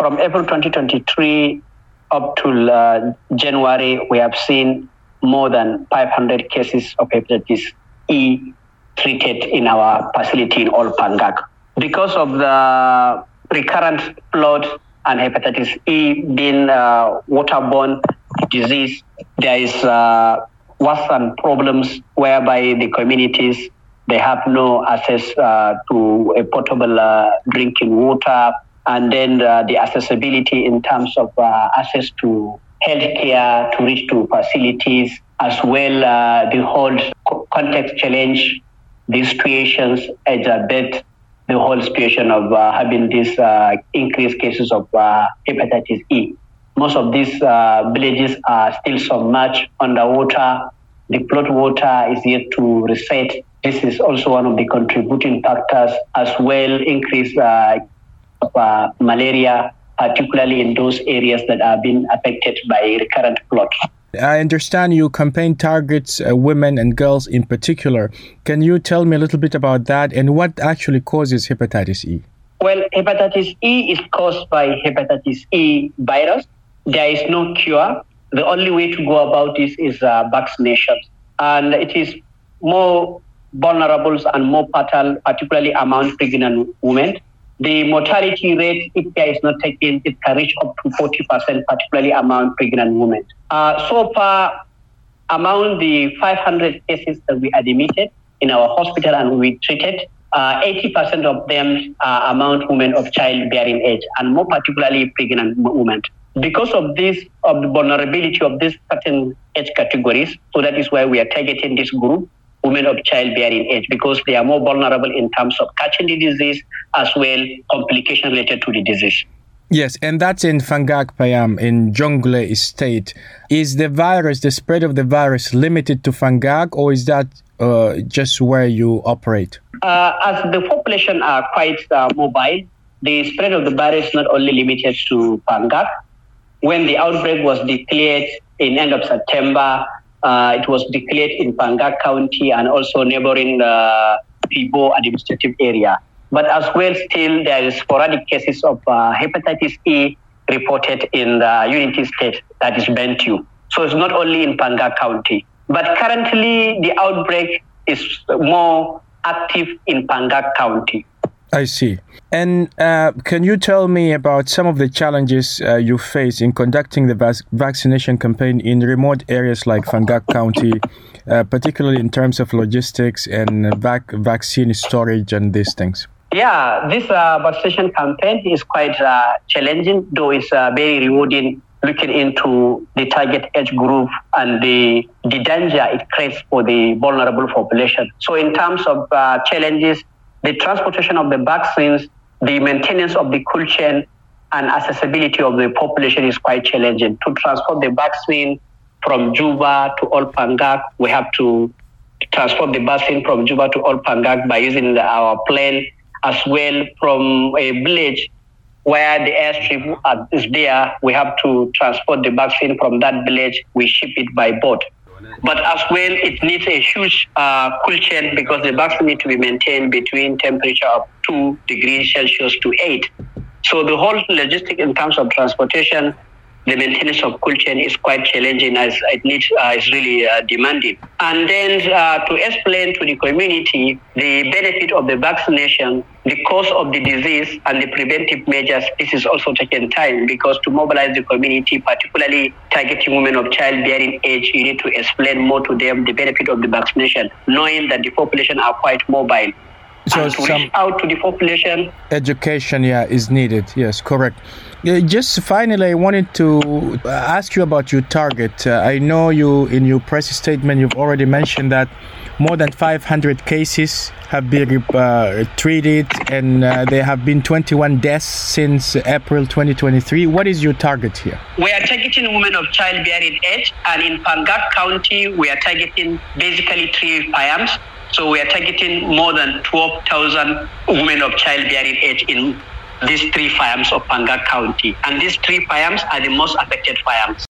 From April 2023 up to January, we have seen more than 500 cases of hepatitis E treated in our facility in Ol Pangak. Because of the recurrent flood and hepatitis E being waterborne disease, there is worsened problems whereby the communities, they have no access to a potable drinking water, and then the accessibility in terms of access to healthcare, to reach to facilities, as well the whole context challenge, these situations exacerbate the whole situation of having these increased cases of hepatitis E. Most of these villages are still submerged underwater. The flood water is yet to reset. This is also one of the contributing factors, as well increase of malaria, particularly in those areas that are being affected by recurrent floods. I understand your campaign targets women and girls in particular. Can you tell me a little bit about that and what actually causes hepatitis E? Well, hepatitis E is caused by hepatitis E virus. There is no cure. The only way to go about this is vaccination. And it is more vulnerable and more fatal, particularly among pregnant women. The mortality rate, if care is not taken, it can reach up to 40%, particularly among pregnant women. So far, among the 500 cases that we admitted in our hospital and we treated, 80% of them are among women of childbearing age, and more particularly pregnant women. Because of this, of the vulnerability of these certain age categories, so that is why we are targeting this group, women of childbearing age, because they are more vulnerable in terms of catching the disease, as well complications related to the disease. Yes, and that's in Fangak Payam in Jonglei State. Is the virus, the spread of the virus, limited to Fangak, or is that just where you operate? As the population are quite mobile, the spread of the virus is not only limited to Fangak. When the outbreak was declared in end of September, it was declared in Fangak County and also neighboring Pibo administrative area. But as well, still there is sporadic cases of hepatitis E reported in the Unity State, that is Bentiu. So it's not only in Fangak County. But currently, the outbreak is more active in Fangak County. I see. And can you tell me about some of the challenges you face in conducting the vaccination campaign in remote areas like Fangak County, particularly in terms of logistics and vaccine storage and these things? Yeah, this vaccination campaign is quite challenging, though it's very rewarding looking into the target age group and the danger it creates for the vulnerable population. So in terms of challenges, the transportation of the vaccines, the maintenance of the cold chain, and accessibility of the population is quite challenging. To transport the vaccine from Juba to Ol Pangak, we have to transport the vaccine from Juba to Ol Pangak by using our plane, as well from a village where the airstrip is there. We have to transport the vaccine from that village. We ship it by boat. But as well, it needs a huge cool chain because the vaccine needs to be maintained between temperature of 2 degrees Celsius to 8. So the whole logistic in terms of transportation, the maintenance of cool chain is quite challenging as it needs is really demanding. And then to explain to the community the benefit of the vaccination, the cause of the disease and the preventive measures, this is also taking time because to mobilize the community, particularly targeting women of childbearing age, you need to explain more to them the benefit of the vaccination, knowing that the population are quite mobile. So and to reach out to the population. Education, is needed. Yes, correct. Just finally, I wanted to ask you about your target. I know you, in your press statement, you've already mentioned that more than 500 cases have been treated and there have been 21 deaths since April 2023. What is your target here? We are targeting women of childbearing age, and in Fangak County, we are targeting basically 3 Payams. So we are targeting more than 12,000 women of childbearing age in these 3 Payams of Fangak County. And these 3 Payams are the most affected Payams.